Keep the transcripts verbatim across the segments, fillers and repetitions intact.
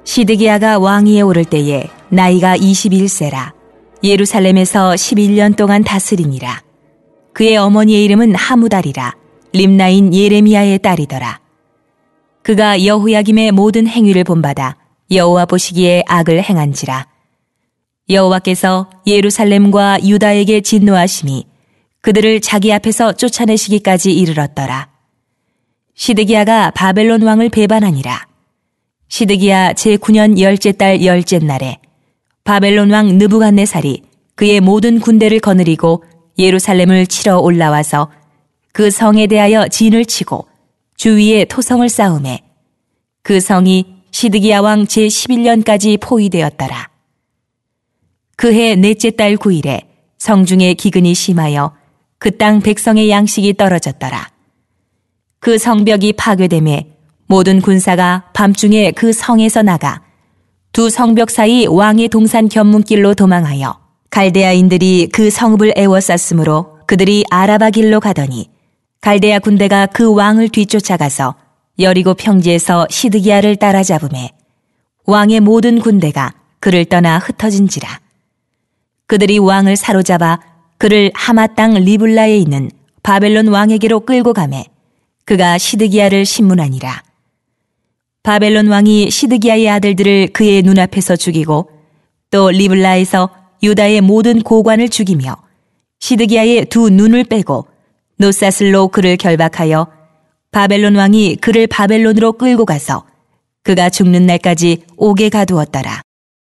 시드기야가 왕위에 오를 때에 나이가 이십일 세라. 예루살렘에서 십일 년 동안 다스리니라. 그의 어머니의 이름은 하무달이라. 림나인 예레미야의 딸이더라. 그가 여호야김의 모든 행위를 본받아 여호와 보시기에 악을 행한지라. 여호와께서 예루살렘과 유다에게 진노하심이 그들을 자기 앞에서 쫓아내시기까지 이르렀더라. 시드기야가 바벨론 왕을 배반하니라. 시드기야 제구 년 열째 달 열째 날에 바벨론 왕 느부갓네살이 그의 모든 군대를 거느리고 예루살렘을 치러 올라와서 그 성에 대하여 진을 치고 주위에 토성을 쌓음에 그 성이 시드기야 왕 제십일 년까지 포위되었더라. 그해 넷째 달 구 일에 성중에 기근이 심하여 그 땅 백성의 양식이 떨어졌더라. 그 성벽이 파괴됨에 모든 군사가 밤중에 그 성에서 나가 두 성벽 사이 왕의 동산 견문길로 도망하여 갈대아인들이 그 성읍을 에워쌌으므로 그들이 아라바 길로 가더니 갈대아 군대가 그 왕을 뒤쫓아가서 여리고 평지에서 시드기야를 따라잡음에 왕의 모든 군대가 그를 떠나 흩어진지라. 그들이 왕을 사로잡아 그를 하마 땅 리블라에 있는 바벨론 왕에게로 끌고 가매 그가 시드기야를 신문하니라. 바벨론 왕이 시드기야의 아들들을 그의 눈앞에서 죽이고 또 리블라에서 유다의 모든 고관을 죽이며 시드기야의 두 눈을 빼고 노사슬로 그를 결박하여 바벨론 왕이 그를 바벨론으로 끌고 가서 그가 죽는 날까지 옥에 가두었더라.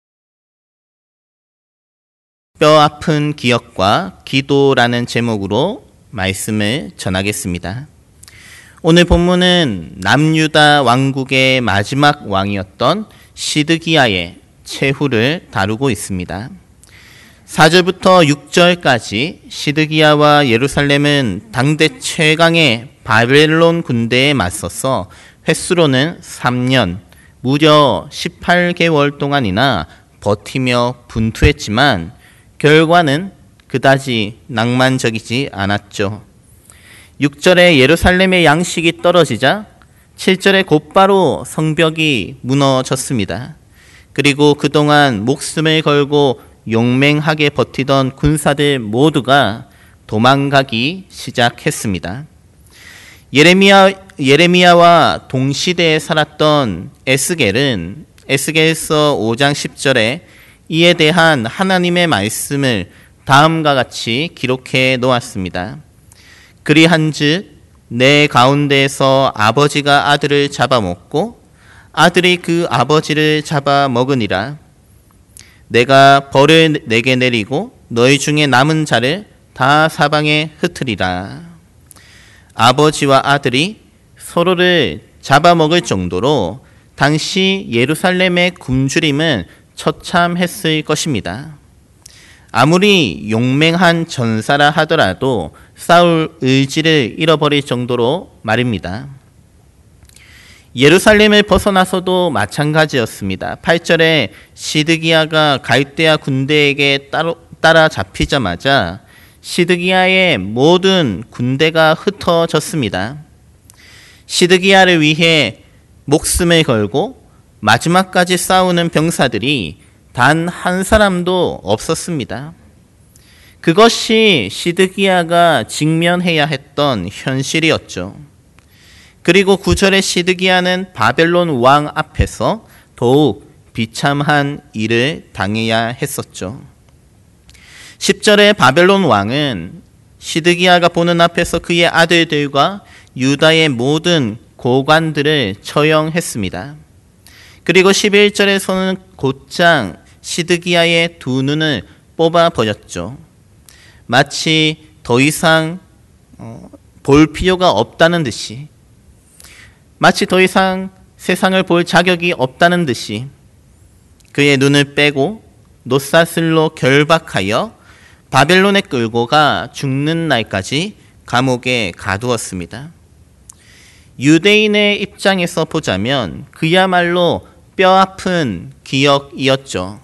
뼈아픈 기억과 기도라는 제목으로 말씀을 전하겠습니다. 오늘 본문은 남유다 왕국의 마지막 왕이었던 시드기야의 최후를 다루고 있습니다. 사 절부터 육 절까지 시드기야와 예루살렘은 당대 최강의 바벨론 군대에 맞서서 횟수로는 삼 년, 무려 십팔 개월 동안이나 버티며 분투했지만 결과는 그다지 낭만적이지 않았죠. 육 절에 예루살렘의 양식이 떨어지자 칠 절에 곧바로 성벽이 무너졌습니다. 그리고 그동안 목숨을 걸고 용맹하게 버티던 군사들 모두가 도망가기 시작했습니다. 예레미야, 예레미야와 동시대에 살았던 에스겔은 에스겔서 오 장 십 절에 이에 대한 하나님의 말씀을 다음과 같이 기록해 놓았습니다. 그리한즉 내 가운데에서 아버지가 아들을 잡아먹고 아들이 그 아버지를 잡아먹으니라. 내가 벌을 내게 내리고 너희 중에 남은 자를 다 사방에 흩으리라. 아버지와 아들이 서로를 잡아먹을 정도로 당시 예루살렘의 굶주림은 처참했을 것입니다. 아무리 용맹한 전사라 하더라도 싸울 의지를 잃어버릴 정도로 말입니다. 예루살렘을 벗어나서도 마찬가지였습니다. 팔 절에 시드기야가 갈대아 군대에게 따로, 따라 잡히자마자 시드기야의 모든 군대가 흩어졌습니다. 시드기야를 위해 목숨을 걸고 마지막까지 싸우는 병사들이 단 한 사람도 없었습니다. 그것이 시드기야가 직면해야 했던 현실이었죠. 그리고 구 절의 시드기야는 바벨론 왕 앞에서 더욱 비참한 일을 당해야 했었죠. 십 절의 바벨론 왕은 시드기야가 보는 앞에서 그의 아들들과 유다의 모든 고관들을 처형했습니다. 그리고 십일 절에서는 곧장 시드기야의 두 눈을 뽑아버렸죠. 마치 더 이상 볼 필요가 없다는 듯이, 마치 더 이상 세상을 볼 자격이 없다는 듯이 그의 눈을 빼고 노사슬로 결박하여 바벨론에 끌고 가 죽는 날까지 감옥에 가두었습니다. 유대인의 입장에서 보자면 그야말로 뼈아픈 기억이었죠.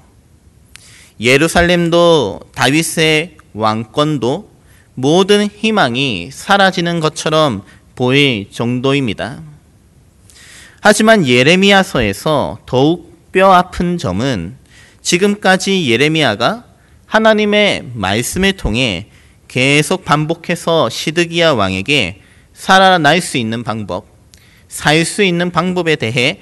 예루살렘도 다윗의 왕권도 모든 희망이 사라지는 것처럼 보일 정도입니다. 하지만 예레미야서에서 더욱 뼈 아픈 점은 지금까지 예레미야가 하나님의 말씀을 통해 계속 반복해서 시드기야 왕에게 살아날 수 있는 방법, 살 수 있는 방법에 대해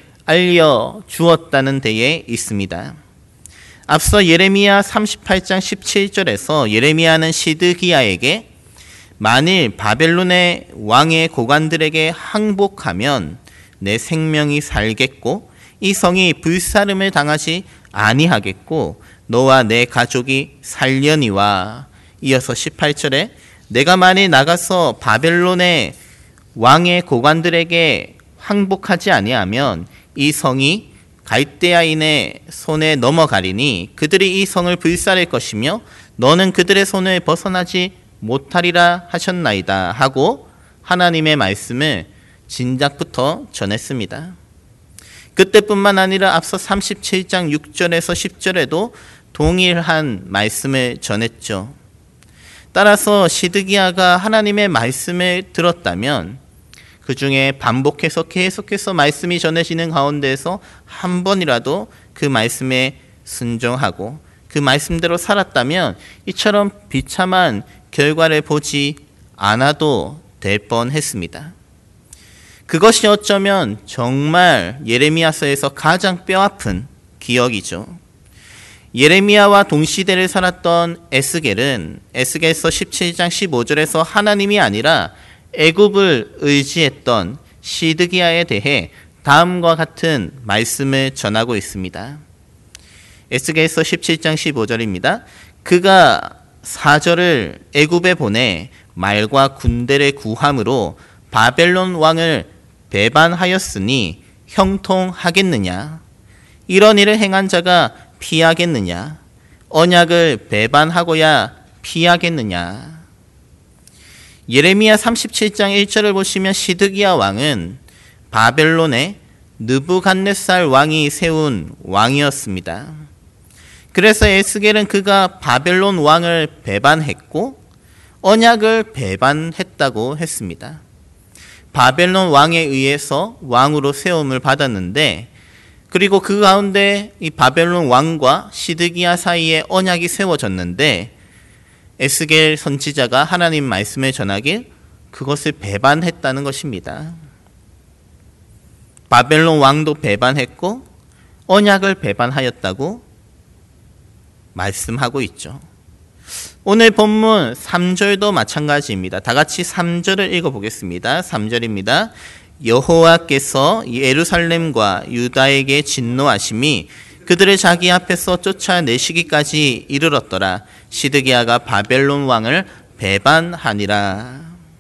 알려주었다는 데에 있습니다. 앞서 예레미야 삼십팔 장 십칠 절에서 예레미야는 시드기야에게 만일 바벨론의 왕의 고관들에게 항복하면 내 생명이 살겠고 이 성이 불사름을 당하지 아니하겠고 너와 내 가족이 살려니와, 이어서 십팔 절에 내가 만일 나가서 바벨론의 왕의 고관들에게 항복하지 아니하면 이 성이 갈대아인의 손에 넘어가리니 그들이 이 성을 불살릴 것이며 너는 그들의 손을 벗어나지 못하리라 하셨나이다 하고 하나님의 말씀을 진작부터 전했습니다. 그때뿐만 아니라 앞서 삼십칠 장 육 절에서 십 절에도 동일한 말씀을 전했죠. 따라서 시드기야가 하나님의 말씀을 들었다면 그 중에 반복해서 계속해서 말씀이 전해지는 가운데에서 한 번이라도 그 말씀에 순종하고 그 말씀대로 살았다면 이처럼 비참한 결과를 보지 않아도 될 뻔했습니다. 그것이 어쩌면 정말 예레미야서에서 가장 뼈아픈 기억이죠. 예레미야와 동시대를 살았던 에스겔은 에스겔서 십칠 장 십오 절에서 하나님이 아니라 애굽을 의지했던 시드기야에 대해 다음과 같은 말씀을 전하고 있습니다. 에스겔서 십칠 장 십오 절입니다. 그가 사절을 애굽에 보내 말과 군대를 구함으로 바벨론 왕을 배반하였으니 형통하겠느냐? 이런 일을 행한 자가 피하겠느냐? 언약을 배반하고야 피하겠느냐? 예레미야 삼십칠 장 일 절을 보시면 시드기야 왕은 바벨론의 느부갓네살 왕이 세운 왕이었습니다. 그래서 에스겔은 그가 바벨론 왕을 배반했고 언약을 배반했다고 했습니다. 바벨론 왕에 의해서 왕으로 세움을 받았는데, 그리고 그 가운데 이 바벨론 왕과 시드기야 사이에 언약이 세워졌는데 에스겔 선지자가 하나님 말씀을 전하길 그것을 배반했다는 것입니다. 바벨론 왕도 배반했고 언약을 배반하였다고 말씀하고 있죠. 오늘 본문 삼 절도 마찬가지입니다. 다 같이 삼 절을 읽어보겠습니다. 삼 절입니다. 여호와께서 예루살렘과 유다에게 진노하심이 그들을 자기 앞에서 쫓아내시기까지 이르렀더라. 시드기야가 바벨론 왕을 배반하니라.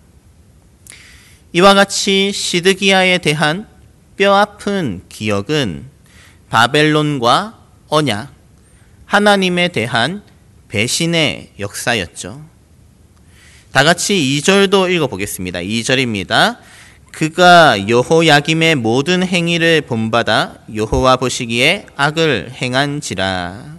이와 같이 시드기야에 대한 뼈아픈 기억은 바벨론과 언약, 하나님에 대한 배신의 역사였죠. 다 같이 이 절도 읽어보겠습니다. 이 절입니다. 그가 여호야김의 모든 행위를 본받아 여호와 보시기에 악을 행한지라.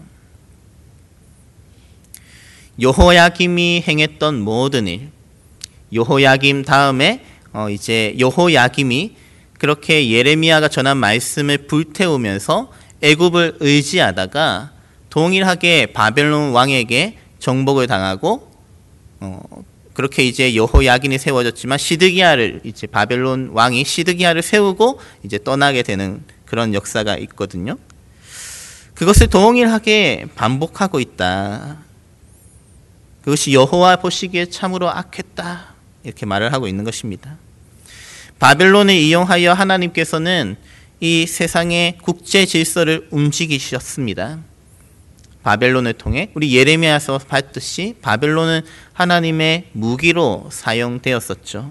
여호야김이 행했던 모든 일, 여호야김 다음에 어 이제 여호야김이 그렇게 예레미야가 전한 말씀을 불태우면서 애굽을 의지하다가 동일하게 바벨론 왕에게 정복을 당하고 어 그렇게 이제 여호야긴이 세워졌지만 시드기야를 이제 바벨론 왕이 시드기야를 세우고 이제 떠나게 되는 그런 역사가 있거든요. 그것을 동일하게 반복하고 있다. 그것이 여호와 보시기에 참으로 악했다. 이렇게 말을 하고 있는 것입니다. 바벨론을 이용하여 하나님께서는 이 세상의 국제 질서를 움직이셨습니다. 바벨론을 통해 우리 예레미야서 봤듯이 바벨론은 하나님의 무기로 사용되었었죠.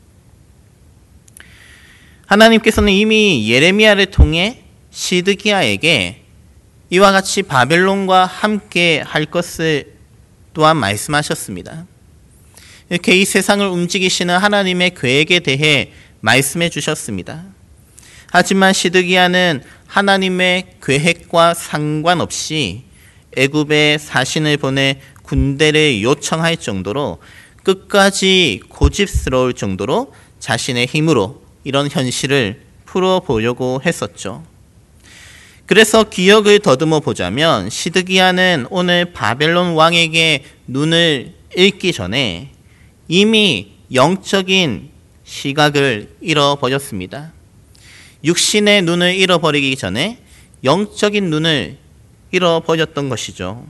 하나님께서는 이미 예레미야를 통해 시드기야에게 이와 같이 바벨론과 함께 할 것을 또한 말씀하셨습니다. 이렇게 이 세상을 움직이시는 하나님의 계획에 대해 말씀해 주셨습니다. 하지만 시드기야는 하나님의 계획과 상관없이 애굽에 사신을 보내 군대를 요청할 정도로 끝까지 고집스러울 정도로 자신의 힘으로 이런 현실을 풀어보려고 했었죠. 그래서 기억을 더듬어 보자면 시드기야는 오늘 바벨론 왕에게 눈을 읽기 전에 이미 영적인 시각을 잃어버렸습니다. 육신의 눈을 잃어버리기 전에 영적인 눈을 잃어버렸던 것이죠.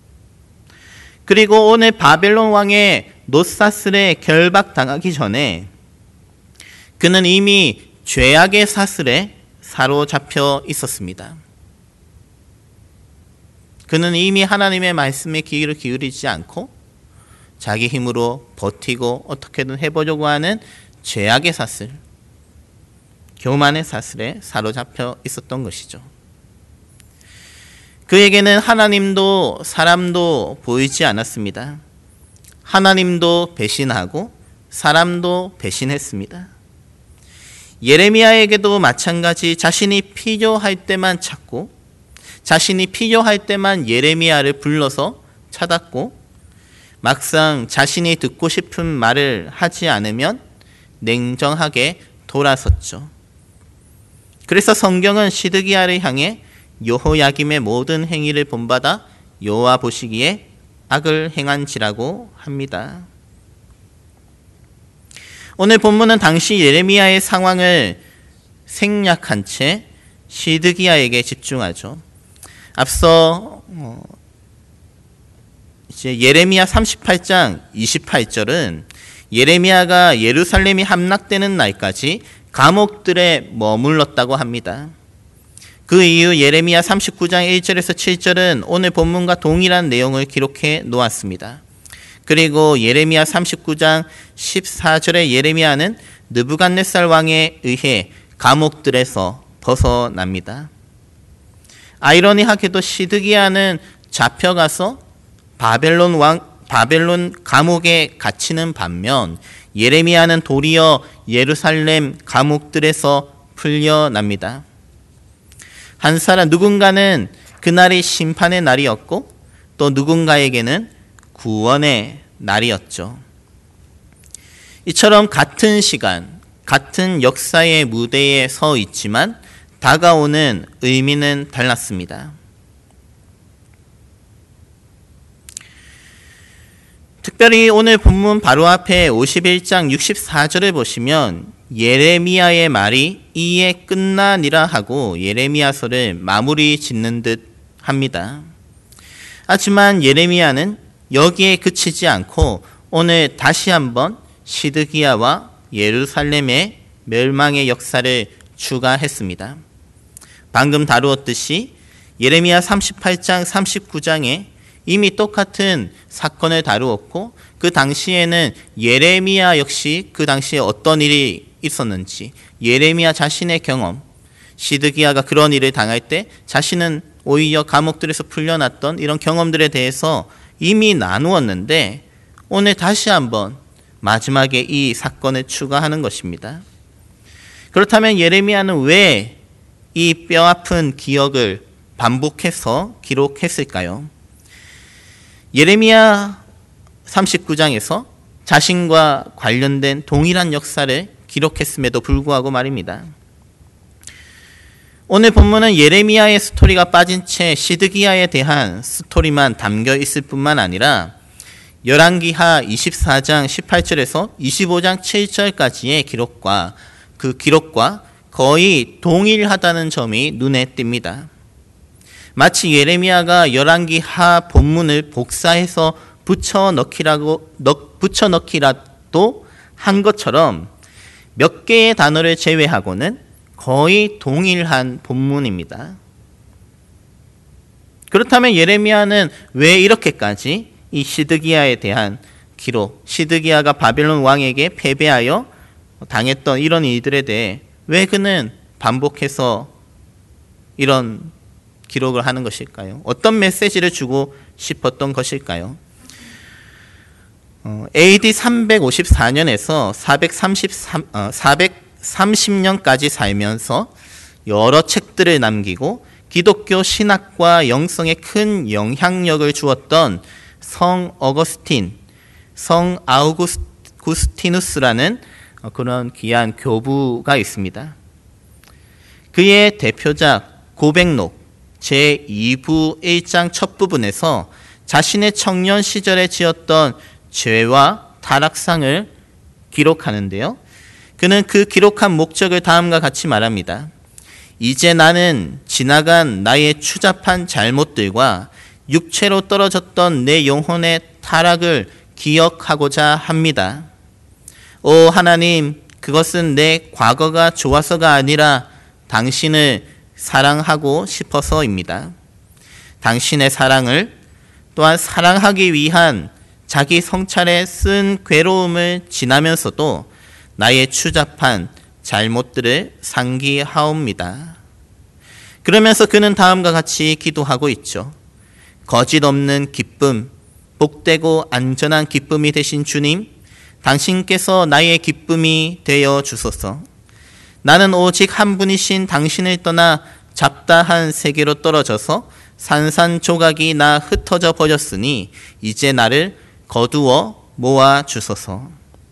그리고 오늘 바벨론 왕의 놋사슬에 결박당하기 전에 그는 이미 죄악의 사슬에 사로잡혀 있었습니다. 그는 이미 하나님의 말씀에 귀를 기울이지 않고 자기 힘으로 버티고 어떻게든 해보려고 하는 죄악의 사슬, 교만의 사슬에 사로잡혀 있었던 것이죠. 그에게는 하나님도 사람도 보이지 않았습니다. 하나님도 배신하고 사람도 배신했습니다. 예레미야에게도 마찬가지 자신이 필요할 때만 찾고 자신이 필요할 때만 예레미야를 불러서 찾았고 막상 자신이 듣고 싶은 말을 하지 않으면 냉정하게 돌아섰죠. 그래서 성경은 시드기야를 향해 여호야김의 모든 행위를 본받아 여호와 보시기에 악을 행한지라고 합니다. 오늘 본문은 당시 예레미야의 상황을 생략한 채 시드기야에게 집중하죠. 앞서 어, 이제 예레미야 삼십팔 장 이십팔 절은 예레미야가 예루살렘이 함락되는 날까지 감옥들에 머물렀다고 합니다. 그 이후 예레미야 삼십구 장 일 절에서 칠 절은 오늘 본문과 동일한 내용을 기록해 놓았습니다. 그리고 예레미야 삼십구 장 십사 절에 예레미야는 느부갓네살 왕에 의해 감옥들에서 벗어납니다. 아이러니하게도 시드기야는 잡혀가서 바벨론 왕 바벨론 감옥에 갇히는 반면 예레미야는 도리어 예루살렘 감옥들에서 풀려납니다. 한 사람 누군가는 그날이 심판의 날이었고 또 누군가에게는 구원의 날이었죠. 이처럼 같은 시간, 같은 역사의 무대에 서 있지만 다가오는 의미는 달랐습니다. 특별히 오늘 본문 바로 앞에 오십일 장 육십사 절을 보시면 예레미야의 말이 이에 끝나니라 하고 예레미야서를 마무리 짓는 듯 합니다. 하지만 예레미야는 여기에 그치지 않고 오늘 다시 한번 시드기야와 예루살렘의 멸망의 역사를 추가했습니다. 방금 다루었듯이 예레미야 삼십팔 장 삼십구 장에 이미 똑같은 사건을 다루었고 그 당시에는 예레미야 역시 그 당시에 어떤 일이 있었는지 예레미야 자신의 경험, 시드기야가 그런 일을 당할 때 자신은 오히려 감옥들에서 풀려났던 이런 경험들에 대해서 이미 나누었는데 오늘 다시 한번 마지막에 이 사건을 추가하는 것입니다. 그렇다면 예레미야는 왜 이 뼈아픈 기억을 반복해서 기록했을까요? 예레미야 삼십구 장에서 자신과 관련된 동일한 역사를 기록했음에도 불구하고 말입니다. 오늘 본문은 예레미야의 스토리가 빠진 채 시드기야에 대한 스토리만 담겨 있을 뿐만 아니라 열왕기하 이십사 장 십팔 절에서 이십오 장 칠 절까지의 기록과 그 기록과 거의 동일하다는 점이 눈에 띕니다. 마치 예레미야가 열왕기하 본문을 복사해서 붙여넣기라고 붙여넣기라도 한 것처럼 몇 개의 단어를 제외하고는 거의 동일한 본문입니다. 그렇다면 예레미야는 왜 이렇게까지 이 시드기야에 대한 기록, 시드기야가 바벨론 왕에게 패배하여 당했던 이런 일들에 대해 왜 그는 반복해서 이런 기록을 하는 것일까요? 어떤 메시지를 주고 싶었던 것일까요? 어, 에이디 삼백오십사 년에서 사백삼십삼, 어, 사백삼십 년까지 살면서 여러 책들을 남기고 기독교 신학과 영성에 큰 영향력을 주었던 성 어거스틴, 성 아우구스티누스라는 그런 귀한 교부가 있습니다. 그의 대표작 고백록, 제이 부 일 장 첫 부분에서 자신의 청년 시절에 지었던 죄와 타락상을 기록하는데요. 그는 그 기록한 목적을 다음과 같이 말합니다. 이제 나는 지나간 나의 추잡한 잘못들과 육체로 떨어졌던 내 영혼의 타락을 기억하고자 합니다. 오 하나님, 그것은 내 과거가 좋아서가 아니라 당신을 사랑하고 싶어서입니다. 당신의 사랑을 또한 사랑하기 위한 자기 성찰에 쓴 괴로움을 지나면서도 나의 추잡한 잘못들을 상기하옵니다. 그러면서 그는 다음과 같이 기도하고 있죠. 거짓 없는 기쁨, 복되고 안전한 기쁨이 되신 주님, 당신께서 나의 기쁨이 되어 주소서. 나는 오직 한 분이신 당신을 떠나 잡다한 세계로 떨어져서 산산조각이 나 흩어져 버렸으니 이제 나를 거두어 모아 주소서.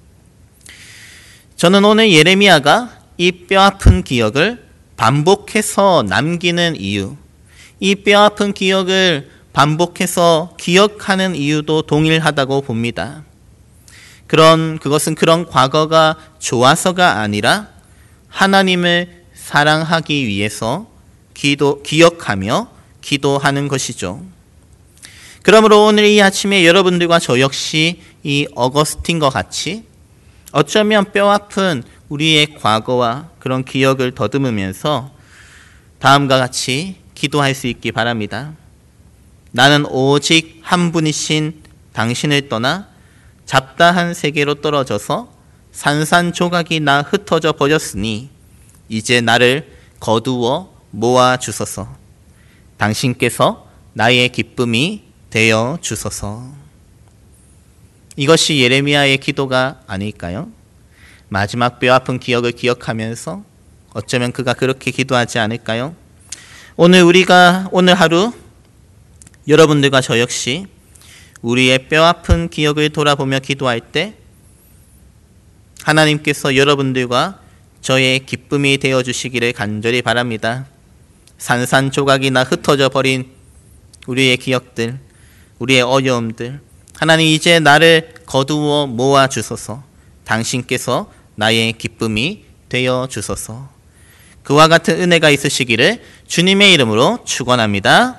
저는 오늘 예레미야가 이 뼈아픈 기억을 반복해서 남기는 이유, 이 뼈아픈 기억을 반복해서 기억하는 이유도 동일하다고 봅니다. 그런 그것은 그런 과거가 좋아서가 아니라 하나님을 사랑하기 위해서 기도, 기억하며 기도하는 것이죠. 그러므로 오늘 이 아침에 여러분들과 저 역시 이 어거스틴과 같이 어쩌면 뼈아픈 우리의 과거와 그런 기억을 더듬으면서 다음과 같이 기도할 수 있기 바랍니다. 나는 오직 한 분이신 당신을 떠나 잡다한 세계로 떨어져서 산산조각이 나 흩어져 버렸으니 이제 나를 거두어 모아 주소서. 당신께서 나의 기쁨이 되어 주소서. 이것이 예레미야의 기도가 아닐까요? 마지막 뼈아픈 기억을 기억하면서 어쩌면 그가 그렇게 기도하지 않을까요? 오늘 우리가 오늘 하루 여러분들과 저 역시 우리의 뼈아픈 기억을 돌아보며 기도할 때 하나님께서 여러분들과 저의 기쁨이 되어 주시기를 간절히 바랍니다. 산산조각이나 흩어져 버린 우리의 기억들, 우리의 어려움들, 하나님 이제 나를 거두어 모아 주소서. 당신께서 나의 기쁨이 되어 주소서. 그와 같은 은혜가 있으시기를 주님의 이름으로 축원합니다.